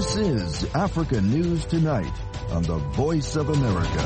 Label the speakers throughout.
Speaker 1: This is Africa News Tonight on the Voice of America.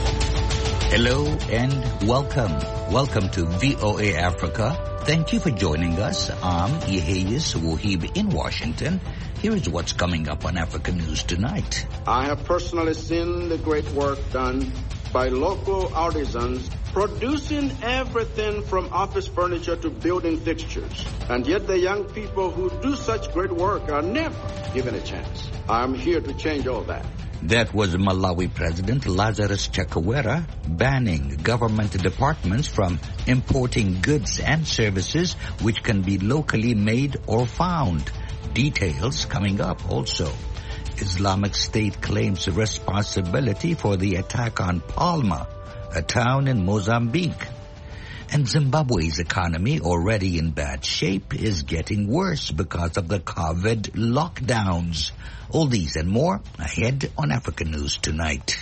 Speaker 2: Hello and welcome. Welcome to VOA Africa. Thank you for joining us. I'm Yeheyes Wohib in Washington. Here is what's coming up on Africa News Tonight.
Speaker 3: I have personally seen the great work done by local artisans producing everything from office furniture to building fixtures. And yet the young people who do such great work are never given a chance. I'm here to change all that.
Speaker 2: That was Malawi President Lazarus Chakwera banning government departments from importing goods and services which can be locally made or found. Details coming up also. Islamic State claims responsibility for the attack on Palma, a town in Mozambique. And Zimbabwe's economy, already in bad shape, is getting worse because of the COVID lockdowns. All these and more ahead on Africa News Tonight.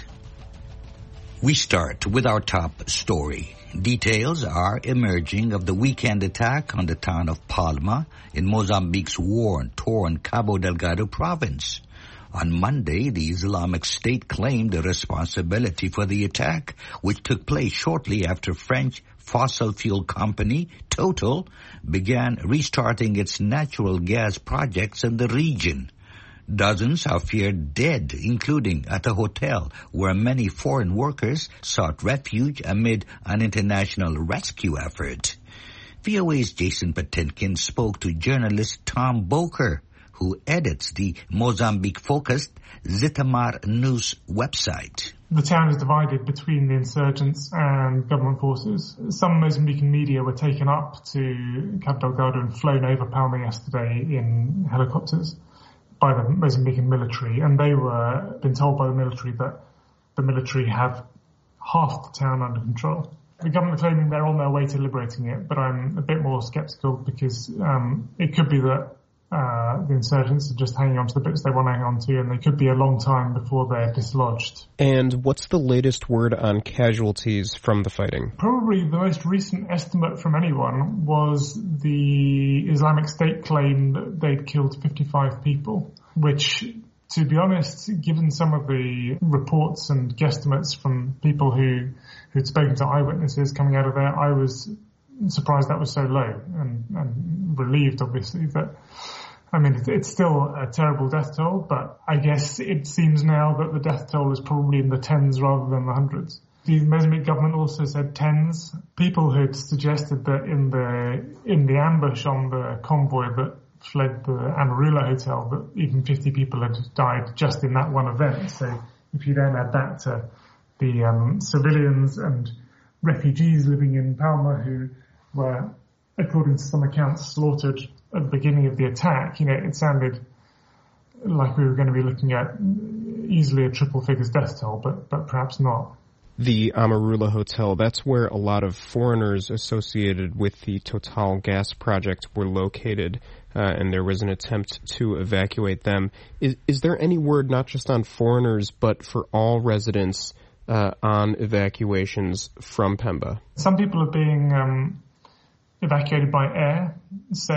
Speaker 2: We start with our top story. Details are emerging of the weekend attack on the town of Palma in Mozambique's war-torn Cabo Delgado province. On Monday, the Islamic State claimed the responsibility for the attack, which took place shortly after French fossil fuel company Total began restarting its natural gas projects in the region. Dozens are feared dead, including at a hotel where many foreign workers sought refuge amid an international rescue effort. VOA's Jason Patinkin spoke to journalist Tom Boker, who edits the Mozambique-focused Zitamar News website.
Speaker 4: The town is divided between the insurgents and government forces. Some Mozambican media were taken up to Cabo Delgado and flown over Palma yesterday in helicopters by the Mozambican military, and they were been told by the military that the military have half the town under control. The government claiming they're on their way to liberating it, but I'm a bit more sceptical because it could be that the insurgents are just hanging on to the bits they want to hang on to, and they could be a long time before they're dislodged.
Speaker 5: And what's the latest word on casualties from the fighting?
Speaker 4: Probably the most recent estimate from anyone was the Islamic State claimed that they'd killed 55 people, which, to be honest, given some of the reports and guesstimates from people who'd spoken to eyewitnesses coming out of there, I was surprised that was so low and relieved, obviously, that, I mean, it's still a terrible death toll, but I guess it seems now that the death toll is probably in the tens rather than the hundreds. The Mozambique government also said tens. People had suggested that in the ambush on the convoy that fled the Amarula Hotel, that even 50 people had died just in that one event. So if you then add that to the civilians and refugees living in Palma who were, according to some accounts, slaughtered at the beginning of the attack, it sounded like we were going to be looking at easily a triple figures death toll, but perhaps not.
Speaker 5: The Amarula Hotel, that's where a lot of foreigners associated with the Total gas project were located, and there was an attempt to evacuate them. Is there any word not just on foreigners, but for all residents on evacuations from Pemba?
Speaker 4: Some people are being evacuated by air. So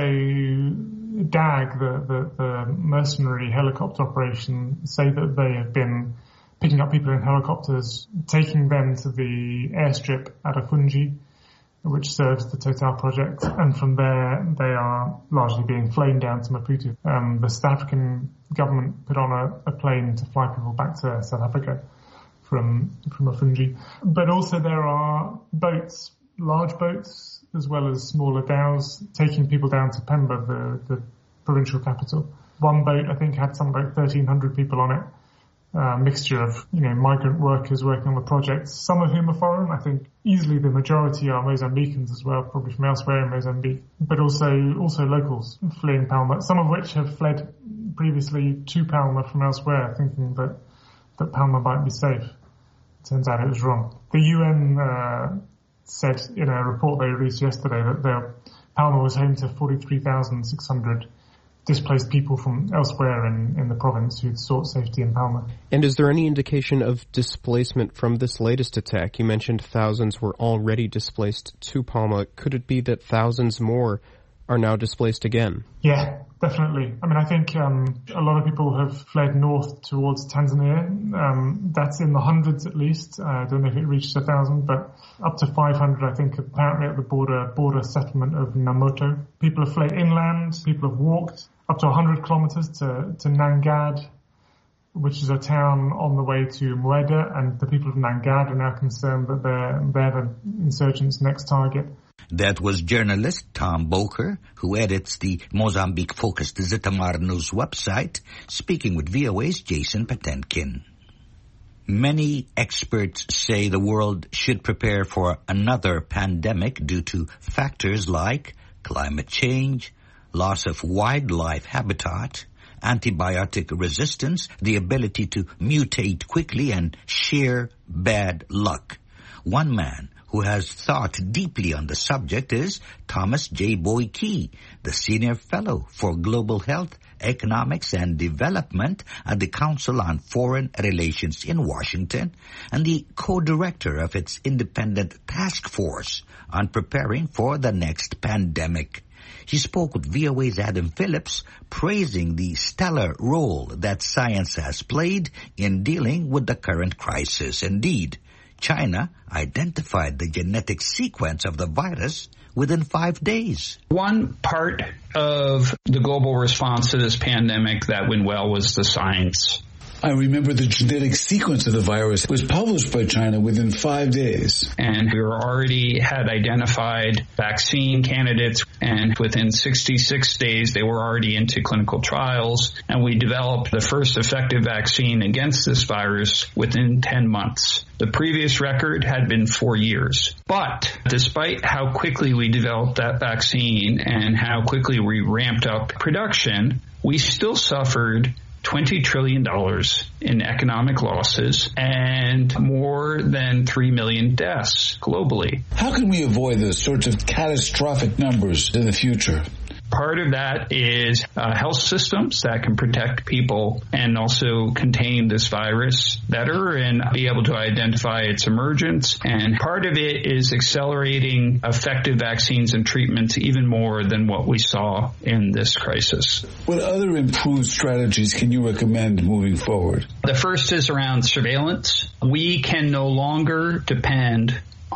Speaker 4: DAG, the mercenary helicopter operation, say that they have been picking up people in helicopters, taking them to the airstrip at Afungi, which serves the Total project, and from there they are largely being flown down to Maputo. The South African government put on a plane to fly people back to South Africa from Afungi. But also there are boats, large boats, as well as smaller dhows, taking people down to Pemba, the provincial capital. One boat, I think, had some about 1,300 people on it. Mixture of, migrant workers working on the project, some of whom are foreign. I think easily the majority are Mozambicans as well, probably from elsewhere in Mozambique, but also locals fleeing Palma, some of which have fled previously to Palma from elsewhere, thinking that Palma might be safe. Turns out it was wrong. The UN said in a report they released yesterday that Palma was home to 43,600 displaced people from elsewhere in the province who'd sought safety in Palma.
Speaker 5: And is there any indication of displacement from this latest attack? You mentioned thousands were already displaced to Palma. Could it be that thousands more are now displaced again.
Speaker 4: Yeah, definitely. I mean, I think a lot of people have fled north towards Tanzania. That's in the hundreds at least. I don't know if it reached 1,000, but up to 500, I think, apparently at the border settlement of Namoto. People have fled inland. People have walked up to 100 kilometers to Nangad, which is a town on the way to Mueda, and the people of Nangad are now concerned that they're the insurgents' next target.
Speaker 2: That was journalist Tom Boker, who edits the Mozambique-focused Zitamar News website, speaking with VOA's Jason Patenkin. Many experts say the world should prepare for another pandemic due to factors like climate change, loss of wildlife habitat, antibiotic resistance, the ability to mutate quickly, and sheer bad luck. One man who has thought deeply on the subject is Thomas J. Boyke, the Senior Fellow for Global Health, Economics and Development at the Council on Foreign Relations in Washington and the co-director of its independent task force on preparing for the next pandemic. He spoke with VOA's Adam Phillips, praising the stellar role that science has played in dealing with the current crisis. Indeed, China identified the genetic sequence of the virus within 5 days.
Speaker 6: One part of the global response to this pandemic that went well was the science.
Speaker 7: I remember the genetic sequence of the virus was published by China within 5 days.
Speaker 6: And we already had identified vaccine candidates, and within 66 days they were already into clinical trials, and we developed the first effective vaccine against this virus within 10 months. The previous record had been 4 years. But despite how quickly we developed that vaccine and how quickly we ramped up production, we still suffered $20 trillion in economic losses and more than 3 million deaths globally.
Speaker 7: How can we avoid those sorts of catastrophic numbers in the future?
Speaker 6: Part of that is health systems that can protect people and also contain this virus better and be able to identify its emergence. And part of it is accelerating effective vaccines and treatments even more than what we saw in this crisis.
Speaker 7: What other improved strategies can you recommend moving forward?
Speaker 6: The first is around surveillance. We can no longer depend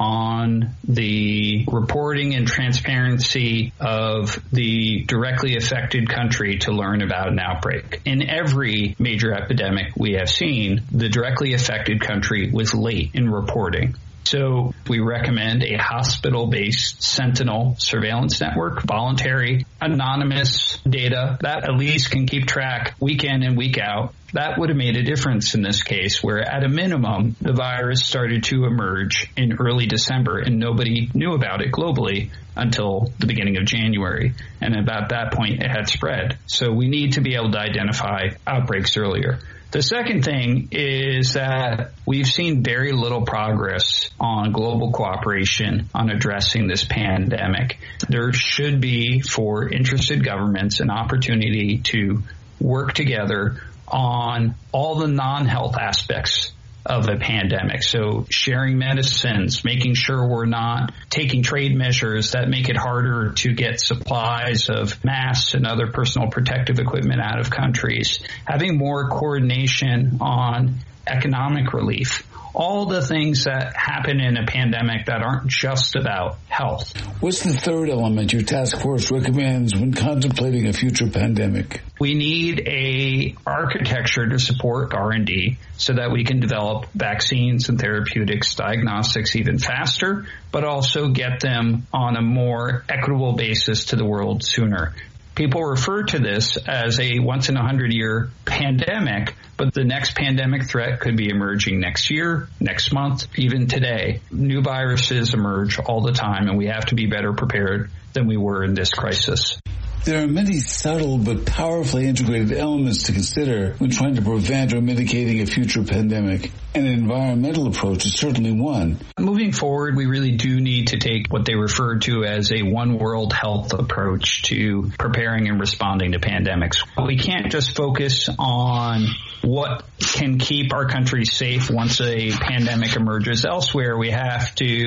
Speaker 6: on the reporting and transparency of the directly affected country to learn about an outbreak. In every major epidemic we have seen, the directly affected country was late in reporting. So we recommend a hospital-based sentinel surveillance network, voluntary, anonymous data that at least can keep track week in and week out. That would have made a difference in this case, where at a minimum, the virus started to emerge in early December and nobody knew about it globally until the beginning of January. And about that point, it had spread. So we need to be able to identify outbreaks earlier. The second thing is that we've seen very little progress on global cooperation on addressing this pandemic. There should be, for interested governments, an opportunity to work together on all the non-health aspects of a pandemic. So sharing medicines, making sure we're not taking trade measures that make it harder to get supplies of masks and other personal protective equipment out of countries, having more coordination on economic relief. All the things that happen in a pandemic that aren't just about health.
Speaker 7: What's the third element your task force recommends when contemplating a future pandemic?
Speaker 6: We need a architecture to support R&D so that we can develop vaccines and therapeutics, diagnostics even faster, but also get them on a more equitable basis to the world sooner. People refer to this as a once-in-a-100-year pandemic, but the next pandemic threat could be emerging next year, next month, even today. New viruses emerge all the time, and we have to be better prepared than we were in this crisis.
Speaker 7: There are many subtle but powerfully integrated elements to consider when trying to prevent or mitigating a future pandemic. An environmental approach is certainly one.
Speaker 6: Moving forward, we really do need to take what they refer to as a one world health approach to preparing and responding to pandemics. We can't just focus on what can keep our country safe once a pandemic emerges elsewhere. We have to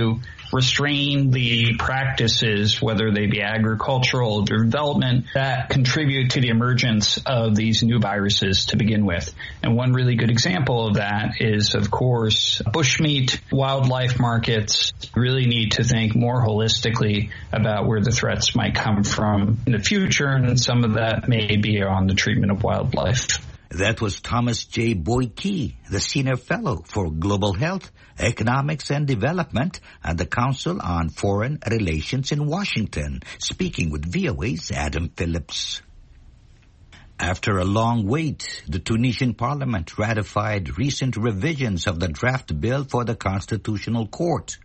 Speaker 6: restrain the practices, whether they be agricultural or development, that contribute to the emergence of these new viruses to begin with. And one really good example of that is, of course, bushmeat. Wildlife markets really need to think more holistically about where the threats might come from in the future, and some of that may be on the treatment of wildlife.
Speaker 2: That was Thomas J. Boyke, the Senior Fellow for Global Health, Economics and Development at the Council on Foreign Relations in Washington, speaking with VOA's Adam Phillips. After a long wait, the Tunisian parliament ratified recent revisions of the draft bill for the Constitutional Court.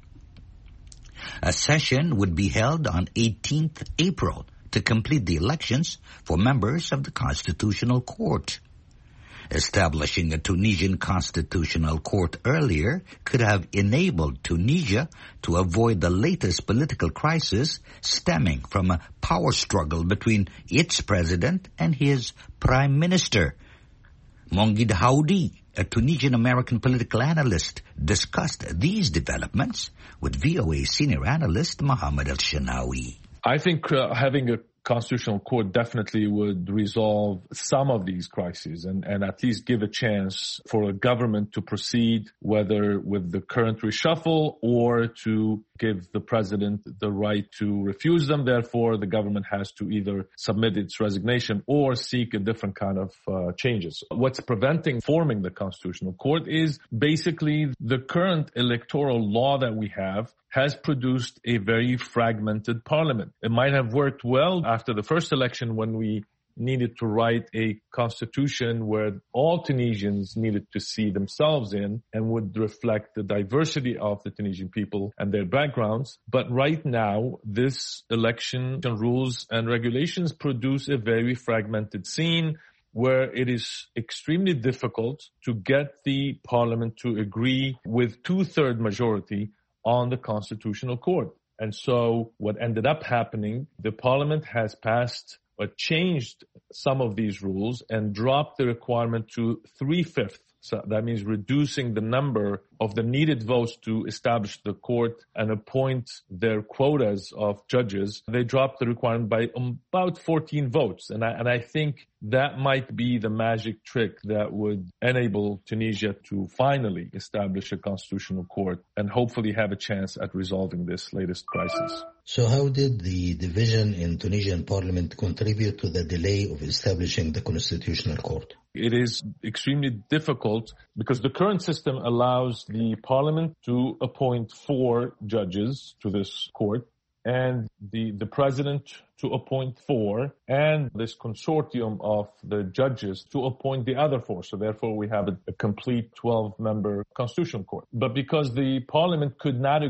Speaker 2: A session would be held on 18th April to complete the elections for members of the Constitutional Court. Establishing a Tunisian Constitutional Court earlier could have enabled Tunisia to avoid the latest political crisis stemming from a power struggle between its president and his prime minister. Monguid Haoudi, a Tunisian-American political analyst, discussed these developments with VOA senior analyst Mohammed El-Shanawi.
Speaker 8: I think having a Constitutional Court definitely would resolve some of these crises and at least give a chance for a government to proceed, whether with the current reshuffle or to give the president the right to refuse them. Therefore, the government has to either submit its resignation or seek a different kind of changes. What's preventing forming the Constitutional Court is basically the current electoral law that we have has produced a very fragmented parliament. It might have worked well after the first election when we needed to write a constitution where all Tunisians needed to see themselves in and would reflect the diversity of the Tunisian people and their backgrounds. But right now, this election rules and regulations produce a very fragmented scene where it is extremely difficult to get the parliament to agree with 2/3 majority on the Constitutional Court. And so what ended up happening, the parliament has passed or changed some of these rules and dropped the requirement to 3/5. So that means reducing the number of the needed votes to establish the court and appoint their quotas of judges. They dropped the requirement by about 14 votes. And I think that might be the magic trick that would enable Tunisia to finally establish a constitutional court and hopefully have a chance at resolving this latest crisis.
Speaker 9: So how did the division in Tunisian parliament contribute to the delay of establishing the constitutional court?
Speaker 8: It is extremely difficult because the current system allows the parliament to appoint 4 judges to this court and the president to appoint 4 and this consortium of the judges to appoint the other 4. So therefore we have a complete 12-member constitutional court. But because the parliament could not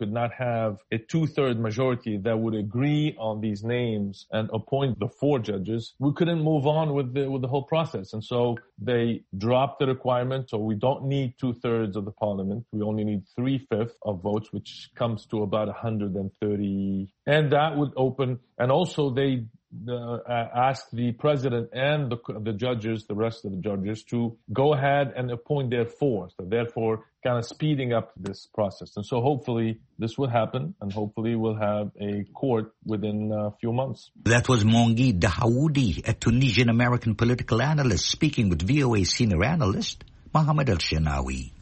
Speaker 8: have a 2/3 majority that would agree on these names and appoint the 4 judges, we couldn't move on with the whole process. And so they dropped the requirement. So we don't need 2/3 of the parliament. We only need 3/5 of votes, which comes to about 130. And that would open, and also they asked the president and the judges, the rest of the judges, to go ahead and appoint their 4. So therefore, kind of speeding up this process. And so hopefully this will happen, and hopefully we'll have a court within a few months.
Speaker 2: That was Monguid Haoudi, a Tunisian-American political analyst, speaking with VOA senior analyst Mohammed El-Shanawi.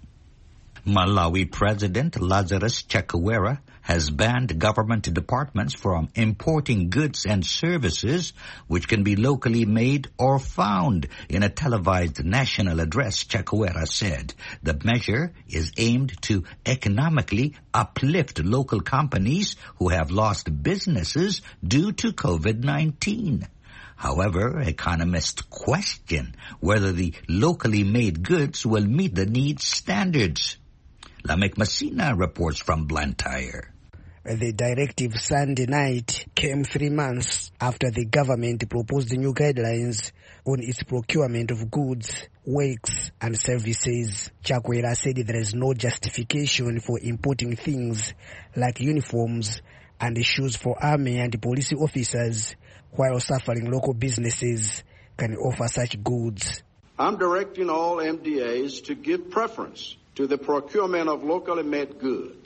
Speaker 2: Malawi President Lazarus Chakwera has banned government departments from importing goods and services which can be locally made or found. In a televised national address, Chakwera said the measure is aimed to economically uplift local companies who have lost businesses due to COVID-19. However, economists question whether the locally made goods will meet the needs standards. Lamek Messina reports from Blantyre.
Speaker 10: The directive Sunday night came 3 months after the government proposed new guidelines on its procurement of goods, works and services. Chakwera said there is no justification for importing things like uniforms and shoes for army and police officers, while suffering local businesses can offer such goods.
Speaker 3: I'm directing all MDAs to give preference to the procurement of locally made goods.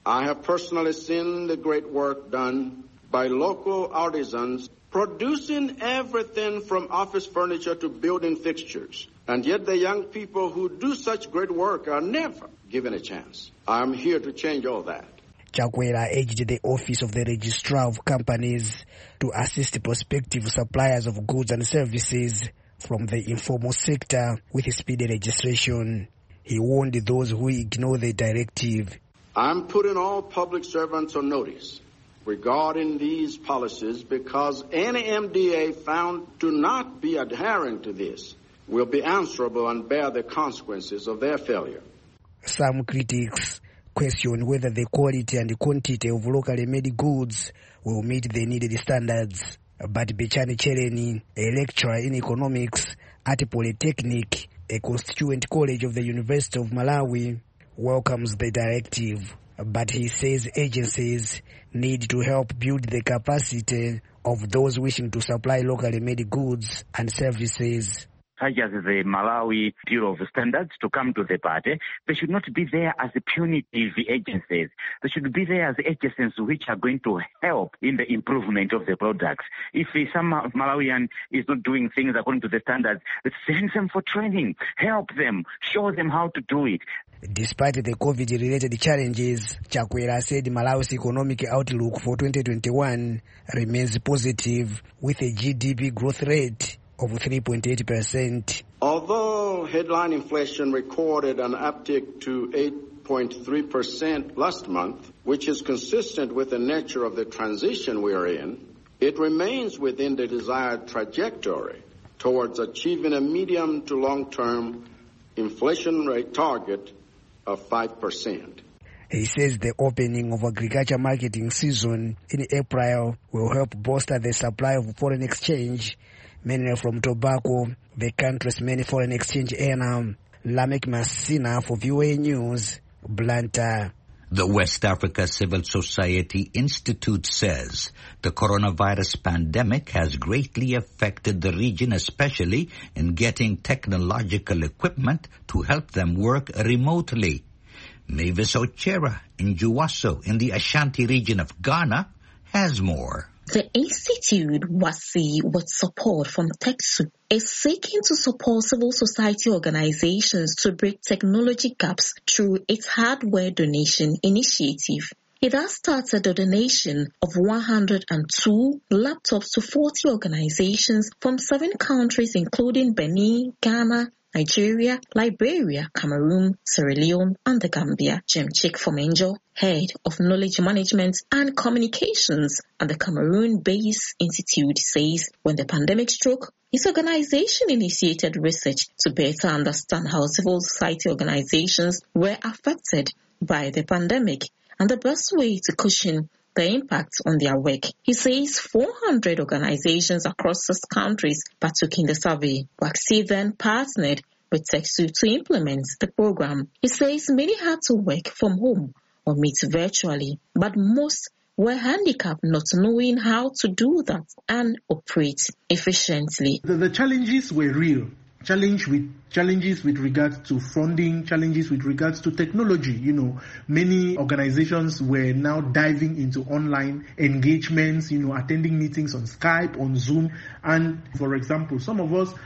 Speaker 3: I have personally seen the great work done by local artisans producing everything from office furniture to building fixtures. And yet the young people who do such great work are never given a chance. I'm here to change all that.
Speaker 10: Chakwera urged the Office of the Registrar of Companies to assist prospective suppliers of goods and services from the informal sector with speedy registration. He warned those who ignore the directive.
Speaker 3: I'm putting all public servants on notice regarding these policies because any MDA found to not be adhering to this will be answerable and bear the consequences of their failure.
Speaker 10: Some critics question whether the quality and quantity of locally made goods will meet the needed standards. But Bechani Chereni, a lecturer in economics at Polytechnic, a constituent college of the University of Malawi, welcomes the directive. But he says agencies need to help build the capacity of those wishing to supply locally made goods and services.
Speaker 11: Such as the Malawi Bureau of Standards to come to the party, they should not be there as punitive agencies. They should be there as agencies which are going to help in the improvement of the products. If some Malawian is not doing things according to the standards, send them for training, help them, show them how to do it.
Speaker 10: Despite the COVID-related challenges, Chakwera said Malawi's economic outlook for 2021 remains positive with a GDP growth rate of 3.8%.
Speaker 3: Although headline inflation recorded an uptick to 8.3% last month, which is consistent with the nature of the transition we are in, it remains within the desired trajectory towards achieving a medium to long-term inflation rate target of 5%.
Speaker 10: He says the opening of agriculture marketing season in April will help bolster the supply of foreign exchange, mainly from tobacco, the country's main foreign exchange earner. Lamek Masina for VOA News, Blantyre.
Speaker 2: The West Africa Civil Society Institute says the coronavirus pandemic has greatly affected the region, especially in getting technological equipment to help them work remotely. Mavis Ochera in Juwaso in the Ashanti region of Ghana has more.
Speaker 12: The Institute, WASI, with support from TechSoup, is seeking to support civil society organizations to bridge technology gaps through its hardware donation initiative. It has started a donation of 102 laptops to 40 organizations from 7 countries including Benin, Ghana, Nigeria, Liberia, Cameroon, Sierra Leone, and the Gambia. Jemchik Fomenjo, head of knowledge management and communications at the Cameroon-based institute, says when the pandemic struck, his organization initiated research to better understand how civil society organizations were affected by the pandemic and the best way to cushion the impact on their work. He says 400 organizations across 6 countries partook in the survey. WASI then partnered with TechSoup to implement the program. He says many had to work from home or meet virtually, but most were handicapped not knowing how to do that and operate efficiently.
Speaker 13: The challenges were real. Challenges with regards to funding, challenges with regards to technology. Many organizations were now diving into online engagements, attending meetings on Skype, on Zoom. And for example, some of us,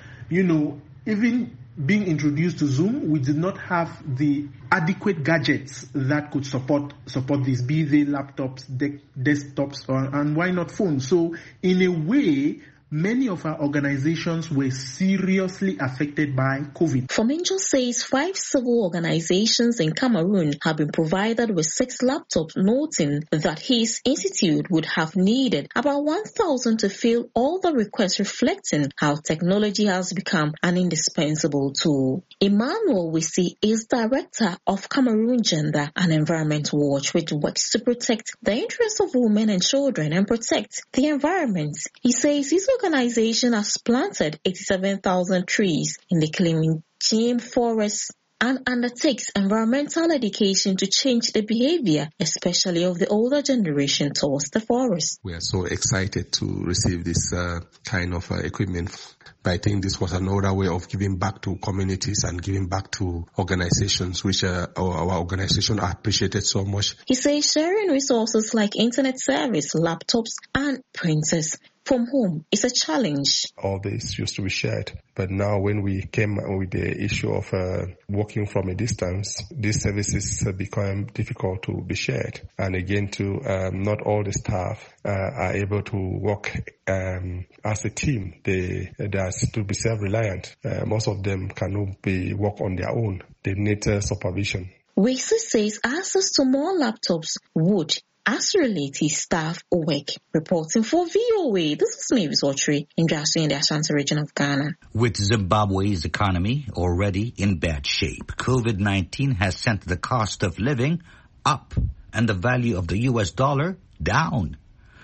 Speaker 13: even being introduced to Zoom, we did not have the adequate gadgets that could support this, be they laptops, desktops, and why not phones. So in a way, many of our organizations were seriously affected by COVID.
Speaker 12: Fomenjo says 5 civil organizations in Cameroon have been provided with 6 laptops, noting that his institute would have needed about 1,000 to fill all the requests, reflecting how technology has become an indispensable tool. Emmanuel Wisi is director of Cameroon Gender and Environment Watch, which works to protect the interests of women and children and protect the environment. He says his organization has planted 87,000 trees in the Kilimjim forest and undertakes environmental education to change the behavior, especially of the older generation towards the forest.
Speaker 14: We are so excited to receive this kind of equipment. I think this was another way of giving back to communities and giving back to organizations, which our organization appreciated so much.
Speaker 12: He says sharing resources like internet service, laptops, and printers from home is a challenge.
Speaker 14: All this used to be shared, but now when we came with the issue of working from a distance, these services become difficult to be shared. And again, not all the staff are able to work as a team. They are to be self-reliant. Most of them cannot work on their own. They need supervision.
Speaker 12: Wexy says access to more laptops would accelerate his staff work. Reporting for VOA, this is Mavis Autry in Grassy in the Ashanti region of Ghana.
Speaker 2: With Zimbabwe's economy already in bad shape, COVID-19 has sent the cost of living up and the value of the US dollar down.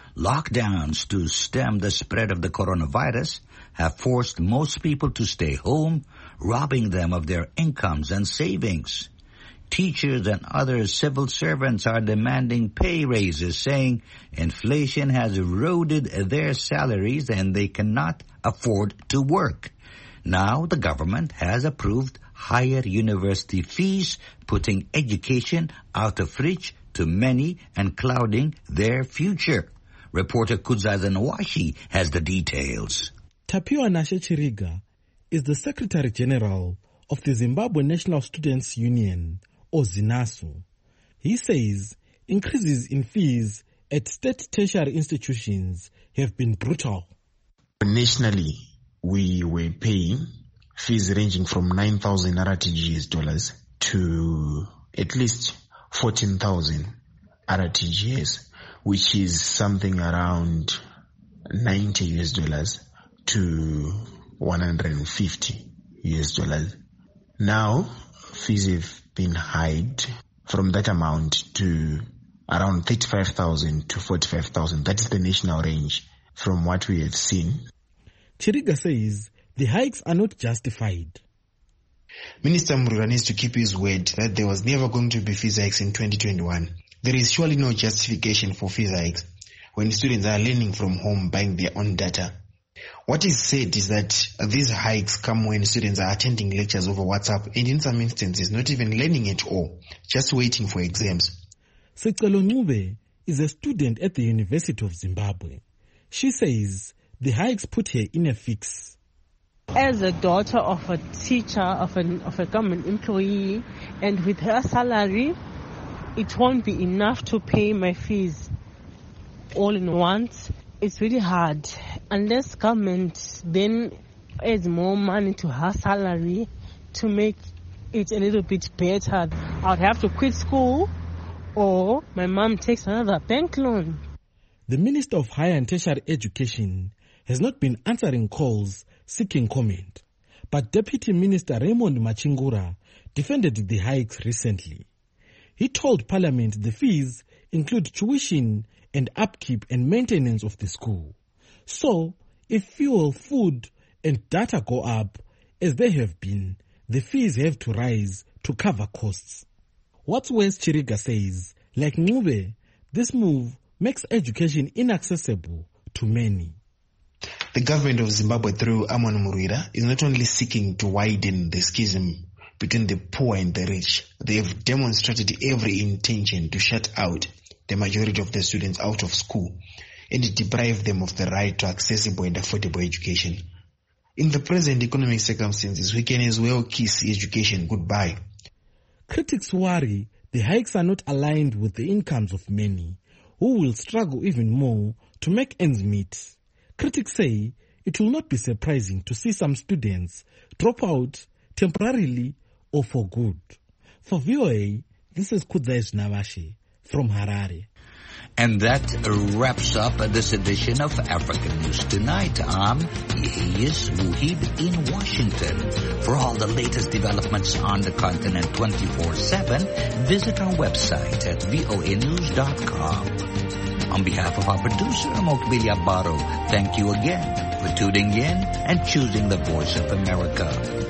Speaker 2: Lockdowns to stem the spread of the coronavirus have forced most people to stay home, robbing them of their incomes and savings. Teachers and other civil servants are demanding pay raises, saying inflation has eroded their salaries and they cannot afford to work. Now the government has approved higher university fees, putting education out of reach to many and clouding their future. Reporter Kudzaza Nwashi has the details.
Speaker 15: Tapiwa Nashe Chiriga is the Secretary General of the Zimbabwe National Students Union, or ZINASU. He says increases in fees at state tertiary institutions have been brutal.
Speaker 16: Nationally, we were paying fees ranging from 9,000 RTGS dollars to at least 14,000 RTGS, which is something around 90 US dollars to 150 US dollars. Now, fees have been hiked from that amount to around 35,000 to 45,000. That is the national range from what we have seen.
Speaker 15: Chiriga says the hikes are not justified.
Speaker 17: Minister Murira needs to keep his word that there was never going to be fees hikes in 2021. There is surely no justification for fees hikes when students are learning from home, buying their own data. What is said is that these hikes come when students are attending lectures over WhatsApp and in some instances not even learning at all, just waiting for exams.
Speaker 15: Sicelo Ncube is a student at the University of Zimbabwe. She says the hikes put her in a fix.
Speaker 18: As a daughter of a teacher, of a government employee, and with her salary, it won't be enough to pay my fees all in once. It's really hard. Unless government then adds more money to her salary to make it a little bit better, I'd have to quit school or my mom takes another bank loan.
Speaker 15: The Minister of Higher and Tertiary Education has not been answering calls seeking comment, but Deputy Minister Raymond Machingura defended the hikes recently. He told Parliament the fees include tuition and upkeep and maintenance of the school. So, if fuel, food and data go up, as they have been, the fees have to rise to cover costs. What's worse, Chiriga says, like Ncube, this move makes education inaccessible to many.
Speaker 17: The government of Zimbabwe through Amon Murira is not only seeking to widen the schism between the poor and the rich, they have demonstrated every intention to shut out the majority of the students out of school and deprive them of the right to accessible and affordable education. In the present economic circumstances, we can as well kiss education goodbye.
Speaker 15: Critics worry the hikes are not aligned with the incomes of many, who will struggle even more to make ends meet. Critics say it will not be surprising to see some students drop out temporarily or for good. For VOA, this is Kudzaisa Nwashi from Harare.
Speaker 2: And that wraps up this edition of African News Tonight. I'm Yehiyas Wuhib in Washington. For all the latest developments on the continent 24/7, visit our website at voanews.com. On behalf of our producer, Mokbili Abaro, thank you again for tuning in and choosing the Voice of America.